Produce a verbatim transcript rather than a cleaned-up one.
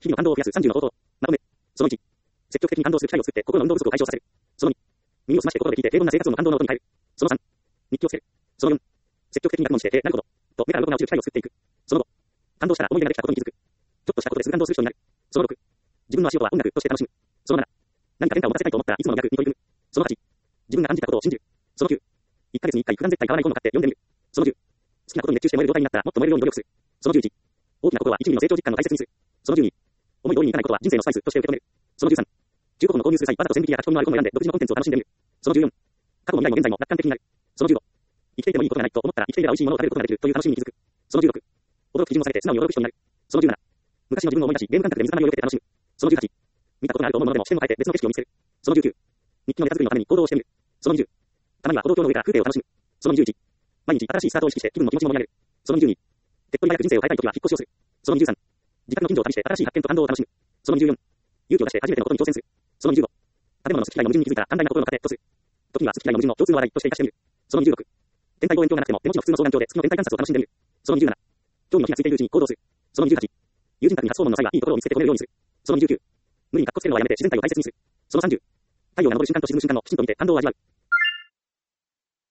日々の感動を増やすさんじゅうの方法。まとめ。そのいち。積極的に感動する機会を作って心の運動不足を解消させる。そのに。耳を澄まして心で聞いて平凡な生活をも感動の音に変える。そのさん。日記をつける。そのよん。積極的に学問して、えー、なるほど。と、目から鱗が落ちる機会を作っていく。そのご。感動したら思い出ができたことに気づく。ちょっとしたことですぐ感動する人になる。そのろく。自分の足音は音楽として楽しむ。そのなな。何か変化を持たせたいと思ったらいつもの逆に取り組む。そのはち。自分が感じたことを信じる。そのきゅう。いっかげつにいっかい普段絶対買わない本を買って読んでみる。そのじゅう。好きなことに熱中して燃える状態になったらもっと燃えるように努力する。そのじゅういち。大きなことはいちミリの成長実感を大切にする。そのじゅうに。思い通りにいかないことは人生のスパイスとして受け止める。そのじゅうさん。中古本を購入する際わざと線引きや書き込みのある本を選んで独自のコンテンツを楽しんでみる。そのじゅうよん。過去も未来も現在も楽観的になる。そのじゅうご。生きていてもいいことがないと思ったら生きていれば美味しいものを食べることができるという楽しみに気づく。そのじゅうろく。驚く基準をされて素直に驚く人になる。そのじゅうなな。昔の自分を思い出しゲーム感覚で水たまりを避けて楽しむ。そのじゅうはち。見たことがあると思うものでも視点を変えて別の景色を見つける。そのじゅうきゅう。日記のネタ作りのために行動をしてみる。そのにじゅう。たまには歩道橋の上から風景を楽しむ。そのにじゅういち。毎日新しいスタートを意識して気分も気持ちも盛り上げる。そのにじゅうに。手っ取り早く人生を変えたいときは引っ越しをする。そのにじゅうさん。自宅の近所を旅して新しい発見と感動を楽しむ。そのにじゅうよん。勇気を出して初めてのことに挑戦する。そのにじゅうご。建物の好き嫌いの矛盾に気づいたら寛大な心の糧とする。時には好き嫌いの矛盾の共通の話題として活かしてみる。そのにじゅうろく。天体望遠鏡がなくても手持ちの普通の双眼鏡で月の天体観察を楽しんでみる。そのにじゅうなな。興味の火がついているうちに行動する。そのにじゅうはち。友人宅に初訪問の際はいいところを見つけて褒めるようにする。そのにじゅうきゅう。無理に格好つけるのはやめて自然体を大切にする。そのさんじゅう。太陽が昇る瞬間と沈む瞬間をきちんと見て感動を味わう。